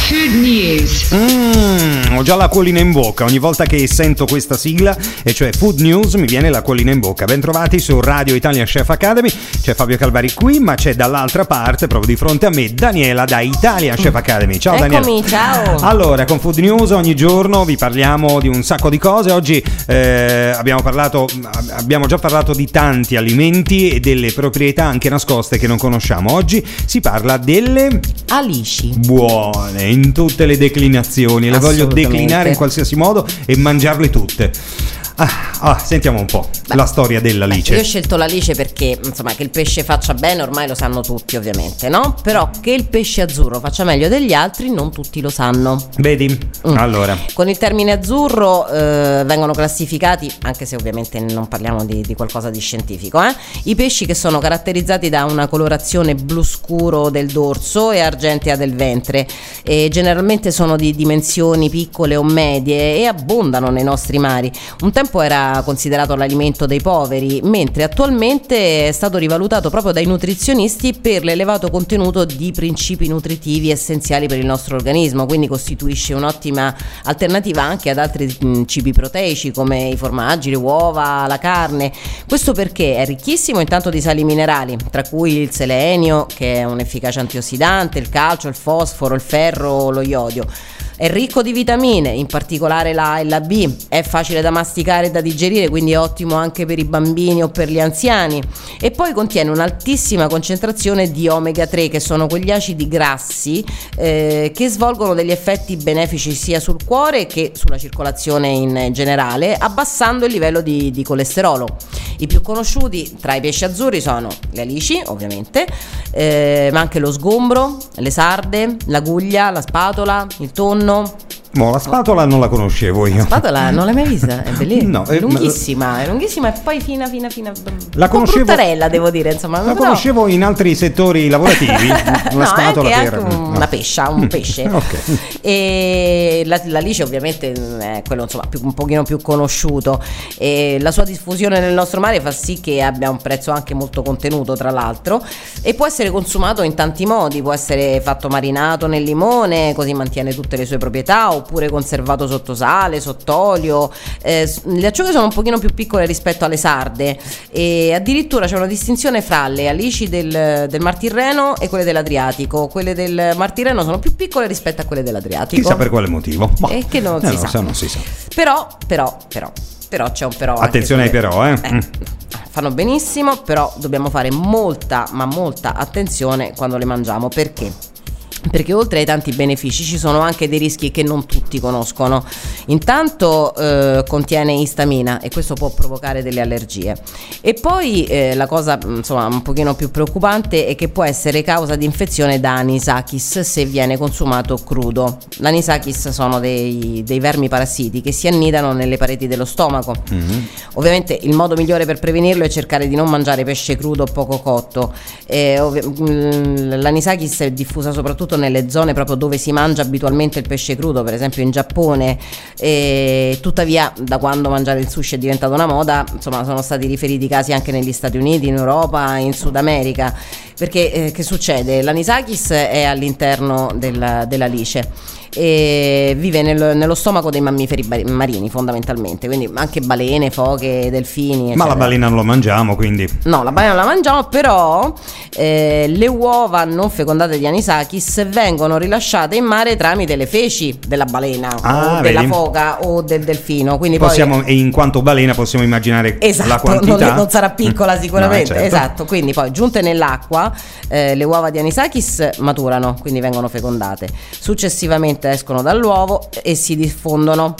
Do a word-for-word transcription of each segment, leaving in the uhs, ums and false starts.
Food News. Mm, ho già l'acquolina in bocca ogni volta che sento questa sigla, e cioè Food News, mi viene l'acquolina in bocca. Bentrovati su Radio Italia Chef Academy. C'è Fabio Calvari qui, ma c'è dall'altra parte, proprio di fronte a me, Daniela da Italia Chef Academy. Ciao Daniela. Eccomi, ciao. Allora, con Food News ogni giorno vi parliamo di un sacco di cose. Oggi eh, abbiamo parlato, abbiamo già parlato di tanti alimenti e delle proprietà anche nascoste che non conosciamo. Oggi si parla delle alici. Buone, in tutte le declinazioni. Le voglio declinare in qualsiasi modo e mangiarle tutte. Ah, ah, sentiamo un po' Beh, la storia dell'alice. Io ho scelto l'alice perché, insomma, che il pesce faccia bene ormai lo sanno tutti, ovviamente, no? Però che il pesce azzurro faccia meglio degli altri non tutti lo sanno. Vedi? Mm. Allora, con il termine azzurro eh, vengono classificati, anche se ovviamente non parliamo di, di qualcosa di scientifico, eh? i pesci che sono caratterizzati da una colorazione blu scuro del dorso e argentea del ventre, e generalmente sono di dimensioni piccole o medie e abbondano nei nostri mari. Un tempo era considerato l'alimento dei poveri, mentre attualmente è stato rivalutato proprio dai nutrizionisti per l'elevato contenuto di principi nutritivi essenziali per il nostro organismo, quindi costituisce un'ottima alternativa anche ad altri mh, cibi proteici come i formaggi, le uova, la carne. Questo perché è ricchissimo intanto di sali minerali, tra cui il selenio, che è un efficace antiossidante, il calcio, il fosforo, il ferro, lo iodio. È ricco di vitamine, in particolare la A e la B, è facile da masticare e da digerire, quindi è ottimo anche per i bambini o per gli anziani, e poi contiene un'altissima concentrazione di omega tre, che sono quegli acidi grassi eh, che svolgono degli effetti benefici sia sul cuore che sulla circolazione in generale, abbassando il livello di, di colesterolo. I più conosciuti tra i pesci azzurri sono le alici, ovviamente, eh, ma anche lo sgombro, le sarde, l'aguglia, la spatola, il tonno. Mo, la spatola non la conoscevo io. La spatola non l'hai mai vista? È bellissima, no, è eh, lunghissima, ma... è lunghissima e poi fina, fina, fina. La conoscevo. Bruttarella, devo dire, insomma. La però... conoscevo in altri settori lavorativi. Una no, spatola anche, per anche un, no. una pescia, un pesce. Okay. E la, l'alice ovviamente è quello, insomma, più, un pochino più conosciuto. E la sua diffusione nel nostro mare fa sì che abbia un prezzo anche molto contenuto, tra l'altro, e può essere consumato in tanti modi. Può essere fatto marinato nel limone, così mantiene tutte le sue proprietà, oppure conservato sotto sale, sott'olio. Eh, le acciughe sono un pochino più piccole rispetto alle sarde, e addirittura c'è una distinzione fra le alici del, del Mar Tirreno e quelle dell'Adriatico. Quelle del Mar Tirreno sono più piccole rispetto a quelle dell'Adriatico. Chissà per quale motivo. Boh, e che non, eh, si, non, sa. non si sa. Però, però, però, però c'è un però. Attenzione ai però, eh. eh. Mm. Fanno benissimo, però dobbiamo fare molta, ma molta attenzione quando le mangiamo. Perché? Perché oltre ai tanti benefici ci sono anche dei rischi che non tutti conoscono. Intanto eh, contiene istamina, e questo può provocare delle allergie. E poi eh, la cosa, insomma, un pochino più preoccupante è che può essere causa di infezione da anisakis se viene consumato crudo. L'anisakis sono dei, dei vermi parassiti che si annidano nelle pareti dello stomaco. Mm-hmm. Ovviamente il modo migliore per prevenirlo è cercare di non mangiare pesce crudo o poco cotto. Eh, ovvi- l'anisakis è diffusa soprattutto nelle zone proprio dove si mangia abitualmente il pesce crudo, per esempio in Giappone, e tuttavia da quando mangiare il sushi è diventata una moda, insomma, sono stati riferiti casi anche negli Stati Uniti, in Europa, in Sud America. Perché eh, che succede? L'anisakis è all'interno del, dell'alice e vive nel, nello stomaco dei mammiferi marini, fondamentalmente, quindi anche balene, foche, delfini, eccetera. Ma la balena non la mangiamo, quindi no, la balena non la mangiamo, però eh, le uova non fecondate di anisakis vengono rilasciate in mare tramite le feci della balena, ah, o della vedi? foca o del delfino, quindi possiamo, poi e in quanto balena possiamo immaginare esatto, la quantità non, non sarà piccola sicuramente. No, certo. Esatto, quindi poi giunte nell'acqua eh, le uova di anisakis maturano, quindi vengono fecondate, successivamente escono dall'uovo e si diffondono.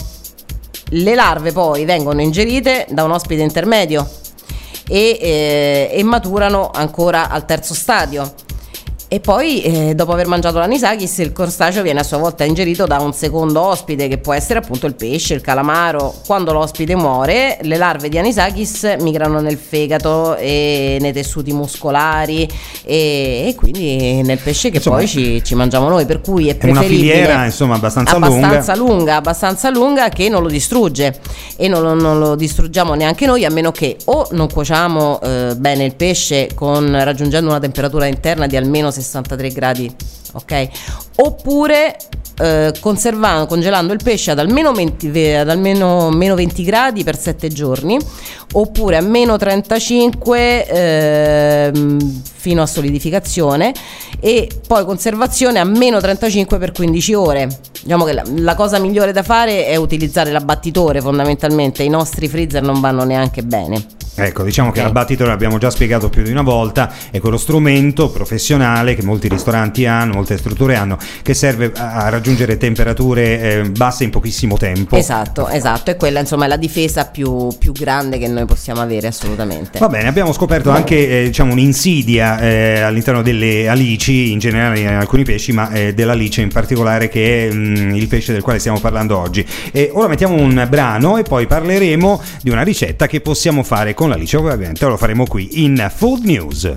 Le larve poi vengono ingerite da un ospite intermedio e, eh, e maturano ancora al terzo stadio. E poi eh, dopo aver mangiato l'anisakis il crostaceo viene a sua volta ingerito da un secondo ospite, che può essere appunto il pesce, il calamaro. Quando l'ospite muore, le larve di anisakis migrano nel fegato e nei tessuti muscolari e, e quindi nel pesce che insomma, poi ci, ci mangiamo noi, per cui è preferibile, è una filiera insomma abbastanza, abbastanza lunga. lunga abbastanza lunga che non lo distrugge, e non, non lo distruggiamo neanche noi, a meno che o non cuociamo eh, bene il pesce con raggiungendo una temperatura interna di almeno sessantatré gradi, ok? Oppure eh, conservando, congelando il pesce ad almeno venti, ad almeno meno venti gradi per sette giorni, oppure a meno trentacinque eh, fino a solidificazione, e poi conservazione a meno trentacinque per quindici ore. Diciamo che la, la cosa migliore da fare è utilizzare l'abbattitore, fondamentalmente i nostri freezer non vanno neanche bene. Ecco, diciamo okay. che l'abbattitore l'abbiamo già spiegato più di una volta, è quello strumento professionale che molti ristoranti hanno, molte strutture hanno, che serve a raggiungere temperature eh, basse in pochissimo tempo. Esatto, esatto, e quella insomma è la difesa più, più grande che noi possiamo avere, assolutamente. Va bene, abbiamo scoperto anche eh, diciamo un'insidia eh, all'interno delle alici, in generale in alcuni pesci, ma eh, dell'alice in particolare, che è mh, il pesce del quale stiamo parlando oggi. E ora mettiamo un brano e poi parleremo di una ricetta che possiamo fare con l'alice, ovviamente lo faremo qui in Food News.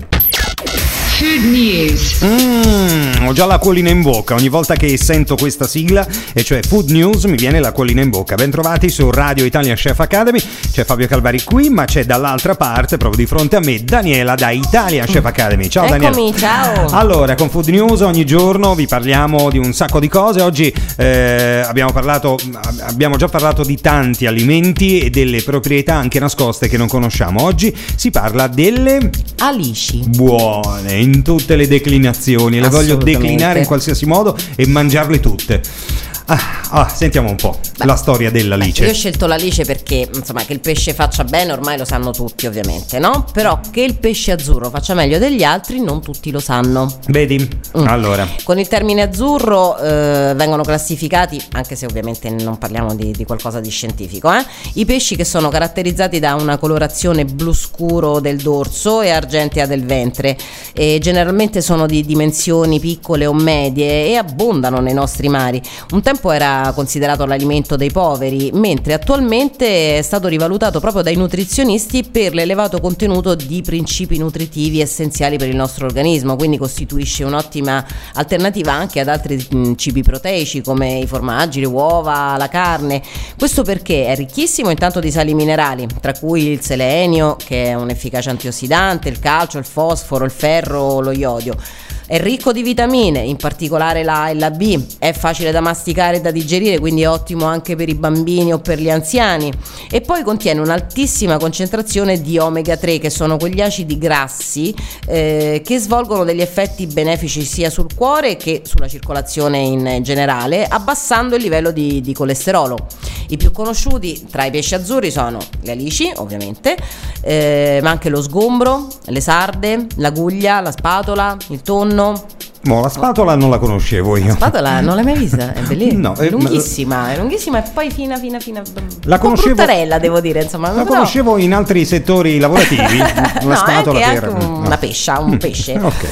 Food News. Mm, ho già l'acquolina in bocca ogni volta che sento questa sigla, e cioè Food News, mi viene l'acquolina in bocca. Bentrovati su Radio Italia Chef Academy. C'è Fabio Calvari qui, ma c'è dall'altra parte, proprio di fronte a me, Daniela da Italia Chef Academy. Ciao Daniela. Eccomi, ciao. Allora, con Food News ogni giorno vi parliamo di un sacco di cose. Oggi eh, abbiamo parlato, abbiamo già parlato di tanti alimenti e delle proprietà anche nascoste che non conosciamo. Oggi si parla delle alici. Buone, in tutte le declinazioni, le voglio declinare in qualsiasi modo e mangiarle tutte. Ah, ah, sentiamo un po' beh, la storia dell'alice. Io ho scelto l'alice perché, insomma, che il pesce faccia bene ormai lo sanno tutti, ovviamente, no? Però che il pesce azzurro faccia meglio degli altri non tutti lo sanno. Vedi? Mm. Allora, con il termine azzurro eh, vengono classificati, anche se ovviamente non parliamo di, di qualcosa di scientifico, eh? i pesci che sono caratterizzati da una colorazione blu scuro del dorso e argentea del ventre, e generalmente sono di dimensioni piccole o medie e abbondano nei nostri mari. Un tempo era considerato l'alimento dei poveri, mentre attualmente è stato rivalutato proprio dai nutrizionisti per l'elevato contenuto di principi nutritivi essenziali per il nostro organismo, quindi costituisce un'ottima alternativa anche ad altri mh, cibi proteici come i formaggi, le uova, la carne. Questo perché è ricchissimo intanto di sali minerali, tra cui il selenio, che è un efficace antiossidante, il calcio, il fosforo, il ferro, lo iodio. È ricco di vitamine, in particolare la A e la B, è facile da masticare e da digerire, quindi è ottimo anche per i bambini o per gli anziani, e poi contiene un'altissima concentrazione di omega tre, che sono quegli acidi grassi eh, che svolgono degli effetti benefici sia sul cuore che sulla circolazione in generale, abbassando il livello di, di colesterolo. I più conosciuti tra i pesci azzurri sono le alici, ovviamente, eh, ma anche lo sgombro, le sarde, l'aguglia, la spatola, il tonno. Mo, la spatola non la conoscevo io. La spatola non l'hai mai vista? È bellissima. No, è lunghissima, è lunghissima e poi fina, fina, fina. La conoscevo. Un po' bruttarella, devo dire, insomma. La però... conoscevo in altri settori lavorativi. La no, spatola è anche, per... anche una no. pescia, un pesce. Okay.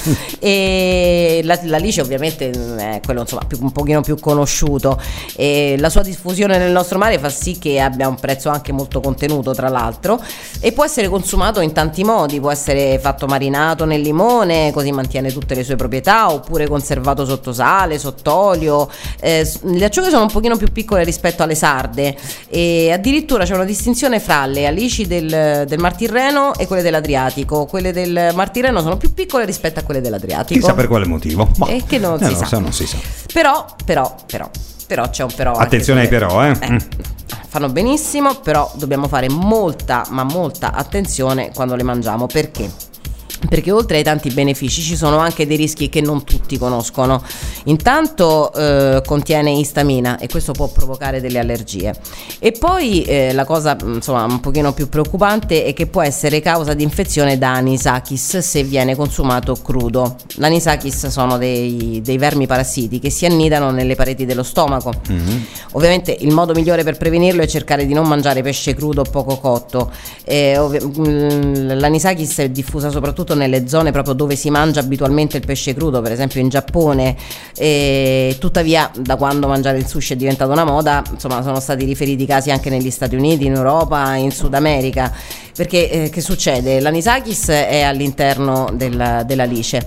E la, l'alice ovviamente è quello insomma più, un pochino più conosciuto, e la sua diffusione nel nostro mare fa sì che abbia un prezzo anche molto contenuto, tra l'altro, e può essere consumato in tanti modi. Può essere fatto marinato nel limone, così mantiene tutte le sue proprietà, oppure conservato sotto sale, sott'olio. Eh, le acciughe sono un pochino più piccole rispetto alle sarde, e addirittura c'è una distinzione fra le alici del, del Mar Tirreno e quelle dell'Adriatico. Quelle del Mar Tirreno sono più piccole rispetto a quelle dell'Adriatico. Chissà per quale motivo. Boh. E che non, eh, si, non, sa. non si sa. Però, però, però, però c'è un però. Attenzione ai però, eh. eh. Fanno benissimo, però dobbiamo fare molta, ma molta attenzione quando le mangiamo. Perché? Perché oltre ai tanti benefici ci sono anche dei rischi che non tutti conoscono. Intanto eh, contiene istamina, e questo può provocare delle allergie. E poi eh, la cosa insomma un pochino più preoccupante è che può essere causa di infezione da anisakis se viene consumato crudo. L'anisakis sono dei, dei vermi parassiti che si annidano nelle pareti dello stomaco. Mm-hmm. Ovviamente il modo migliore per prevenirlo è cercare di non mangiare pesce crudo o poco cotto. Eh, ov- l'anisakis è diffusa soprattutto nelle zone proprio dove si mangia abitualmente il pesce crudo, per esempio in Giappone, e tuttavia da quando mangiare il sushi è diventata una moda, insomma sono stati riferiti casi anche negli Stati Uniti, in Europa, in Sud America. Perché eh, che succede? L'anisakis è all'interno del, dell'alice,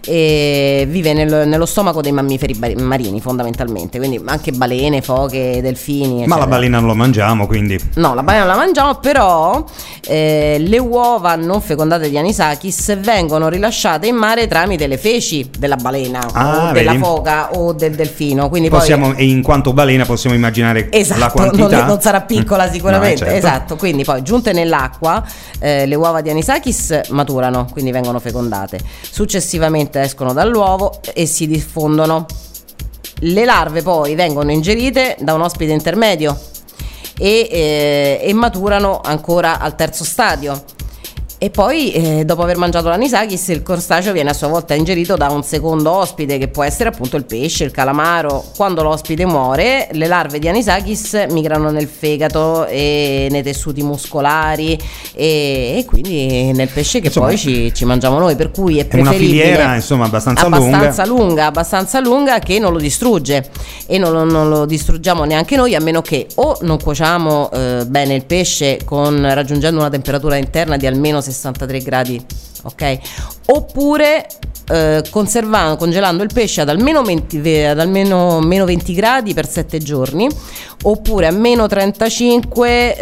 e vive nel, nello stomaco dei mammiferi bar- marini fondamentalmente, quindi anche balene, foche, delfini eccetera. Ma la balena non lo mangiamo, quindi No, la balena la mangiamo, però eh, le uova non fecondate di Anisakis vengono rilasciate in mare tramite le feci della balena ah, o della vedi? foca o del delfino, quindi possiamo, poi e in quanto balena possiamo immaginare esatto, la quantità. Non, non sarà piccola sicuramente, no, certo. esatto. Quindi poi giunte nell'acqua eh, le uova di Anisakis maturano, quindi vengono fecondate. Successivamente escono dall'uovo e si diffondono. Le larve poi vengono ingerite da un ospite intermedio e, eh, e maturano ancora al terzo stadio. E poi eh, dopo aver mangiato l'anisakis il crostaceo viene a sua volta ingerito da un secondo ospite, che può essere appunto il pesce, il calamaro. Quando l'ospite muore, le larve di anisakis migrano nel fegato e nei tessuti muscolari e, e quindi nel pesce che insomma, poi ci, ci mangiamo noi, per cui è è una preferibile, filiera insomma abbastanza, abbastanza lunga. lunga abbastanza lunga che non lo distrugge, e non, lo- non lo distruggiamo neanche noi, a meno che o non cuociamo eh, bene il pesce con raggiungendo una temperatura interna di almeno sessantatré gradi, ok? Oppure eh, conservando, congelando il pesce ad almeno venti, ad almeno meno venti gradi per sette giorni, oppure a meno trentacinque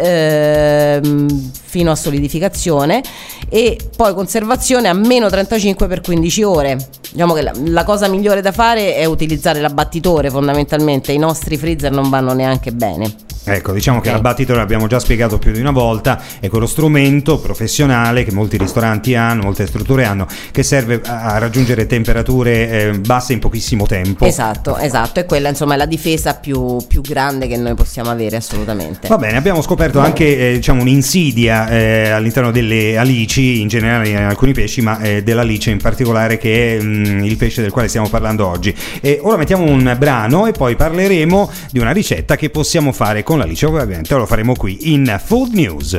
ehm, fino a solidificazione, e poi conservazione a meno trentacinque per quindici ore. Diciamo che la, la cosa migliore da fare è utilizzare l'abbattitore, fondamentalmente i nostri freezer non vanno neanche bene. Ecco, diciamo che Ok. l'abbattitore l'abbiamo già spiegato più di una volta, è quello strumento professionale che molti ristoranti hanno, molte strutture hanno, che serve a a raggiungere temperature eh, basse in pochissimo tempo. Esatto, esatto, e quella insomma è la difesa più, più grande che noi possiamo avere, assolutamente. Va bene, abbiamo scoperto anche eh, diciamo un'insidia eh, all'interno delle alici, in generale in alcuni pesci, ma eh, dell'alice in particolare, che è mh, il pesce del quale stiamo parlando oggi. E ora mettiamo un brano e poi parleremo di una ricetta che possiamo fare con l'alice, ovviamente lo faremo qui in Food News.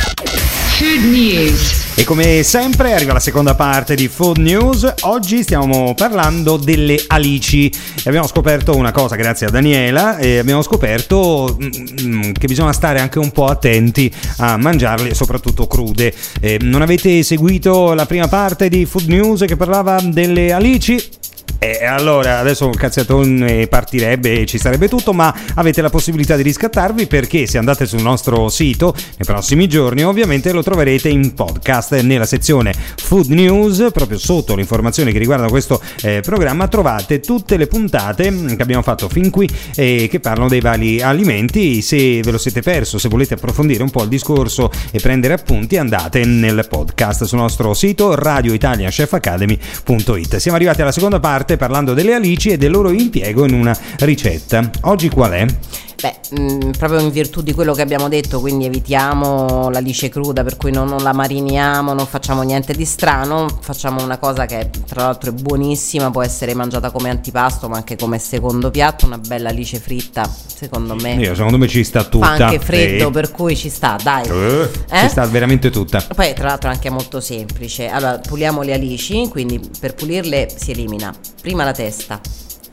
Food News. E come sempre arriva la seconda parte di Food News. Oggi stiamo parlando delle alici e abbiamo scoperto una cosa grazie a Daniela, e abbiamo scoperto mm, che bisogna stare anche un po' attenti a mangiarle, soprattutto crude. Eh, non avete seguito la prima parte di Food News che parlava delle alici? E allora adesso il cazziatone partirebbe e ci sarebbe tutto, ma avete la possibilità di riscattarvi, perché se andate sul nostro sito nei prossimi giorni ovviamente lo troverete in podcast nella sezione Food News. Proprio sotto le informazioni che riguardano questo eh, programma trovate tutte le puntate che abbiamo fatto fin qui e che parlano dei vari alimenti. Se ve lo siete perso, se volete approfondire un po' il discorso e prendere appunti, andate nel podcast sul nostro sito radio italian chef academy punto it. Siamo arrivati alla seconda parte parlando delle alici e del loro impiego in una ricetta. Oggi qual è? Beh, mh, proprio in virtù di quello che abbiamo detto, quindi evitiamo l'alice cruda, per cui non, non la mariniamo, non facciamo niente di strano, facciamo una cosa che tra l'altro è buonissima, può essere mangiata come antipasto ma anche come secondo piatto, una bella alice fritta, secondo me. Io, secondo me ci sta tutta. Fa anche freddo, sì. Per cui ci sta, dai. Eh, Eh? Ci sta veramente tutta. Poi tra l'altro è anche molto semplice. Allora, puliamo le alici, quindi per pulirle si elimina prima la testa,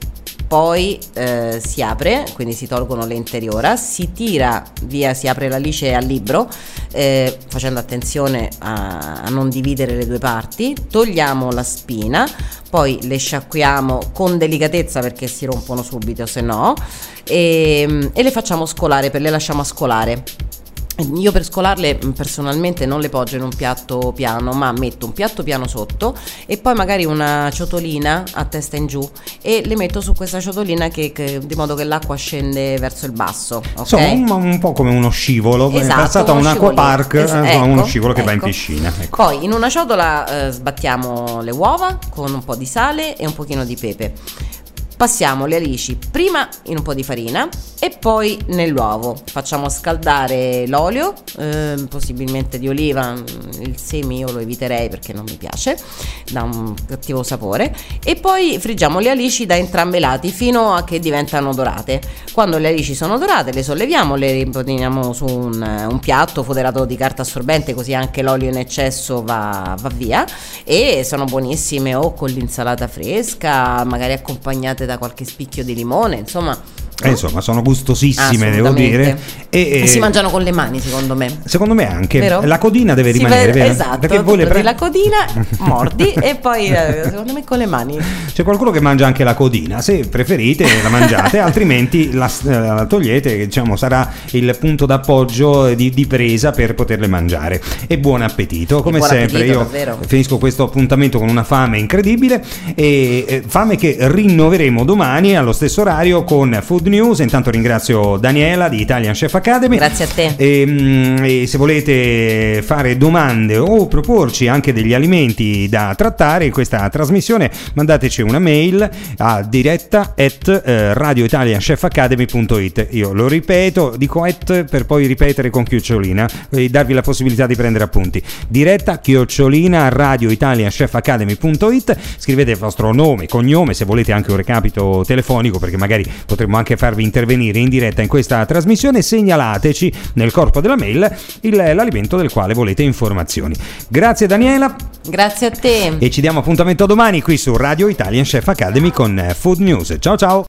poi eh, si apre, quindi si tolgono le interiora, si tira via, si apre l'alice al libro, eh, facendo attenzione a, a non dividere le due parti, togliamo la spina, poi le sciacquiamo con delicatezza perché si rompono subito, se no, e, e le facciamo scolare, per le lasciamo scolare. Io per scolarle personalmente non le poggio in un piatto piano, ma metto un piatto piano sotto e poi magari una ciotolina a testa in giù e le metto su questa ciotolina che, che, di modo che l'acqua scende verso il basso, ok? Insomma, un, un po' come uno scivolo, Esatto, passato a un uno acquapark, scivolino. Es- eh, insomma, ecco, uno scivolo che va in ecco. piscina. Ecco. Poi in una ciotola eh, sbattiamo le uova con un po' di sale e un pochino di pepe. Passiamo le alici prima in un po' di farina e poi nell'uovo. Facciamo scaldare l'olio, eh, possibilmente di oliva, il semi io lo eviterei perché non mi piace, dà un cattivo sapore, e poi friggiamo le alici da entrambi i lati fino a che diventano dorate. Quando le alici sono dorate le solleviamo, le riponiamo su un, un piatto foderato di carta assorbente, così anche l'olio in eccesso va, va via, e sono buonissime o con l'insalata fresca, magari accompagnate da qualche spicchio di limone, insomma Eh, insomma, sono gustosissime, devo dire. E, e si mangiano con le mani, secondo me. Secondo me anche. Vero? La codina deve si rimanere, vede, vero? Esatto. Perché voi le pre- la codina, mordi e poi secondo me con le mani. C'è qualcuno che mangia anche la codina. Se preferite la mangiate, altrimenti la, la togliete. Diciamo, sarà il punto d'appoggio di, di presa per poterle mangiare. E buon appetito, come buon sempre. Appetito, io davvero. Finisco questo appuntamento con una fame incredibile e eh, fame che rinnoveremo domani allo stesso orario con Food News. Intanto ringrazio Daniela di Italian Chef Academy. Grazie a te. E, e se volete fare domande o proporci anche degli alimenti da trattare in questa trasmissione, mandateci una mail a diretta at radio italian chef academy punto it. Io lo ripeto, dico at per poi ripetere con chiocciolina e darvi la possibilità di prendere appunti. Diretta chiocciolina radio italian chef academy punto it. Scrivete il vostro nome, cognome, se volete anche un recapito telefonico, perché magari potremmo anche farvi intervenire in diretta in questa trasmissione. Segnalateci nel corpo della mail il, l'alimento del quale volete informazioni. Grazie Daniela. Grazie a te. E ci diamo appuntamento domani qui su Radio Italian Chef Academy con Food News. Ciao ciao.